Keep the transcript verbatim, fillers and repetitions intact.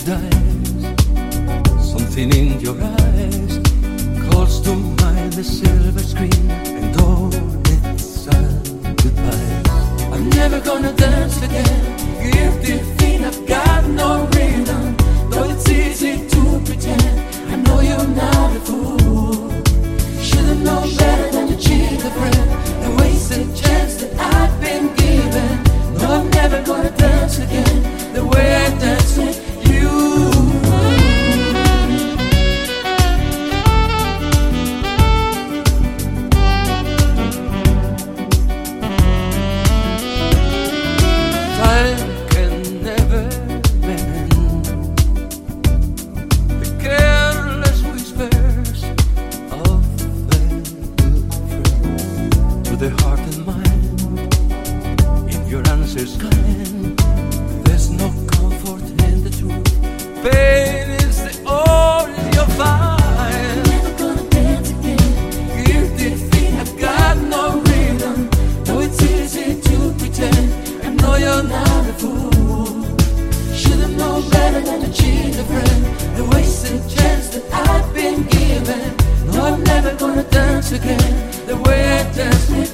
dies. Something in your eyes calls to mind the silver screen and all its sad goodbyes. I'm never gonna dance again. Guilty feet, I've got no rhythm. Though it's easy to pretend, I know you're not a fool. Should've known better than to cheat a friend and waste a chance that I've been given. No, I'm never gonna dance again the way I dance with you. Time can never mend the careless whispers of a good friend. To the heart and mind, if your answer's kind, there's no comfort in the truth. Pain is the only you'll find. Never gonna dance again. Guilty feet have got no rhythm. Though it's easy to pretend, I know you're not a fool. Should've known better than to cheat a friend and waste a chance that I've been given. No, I'm never gonna dance again the way I danced with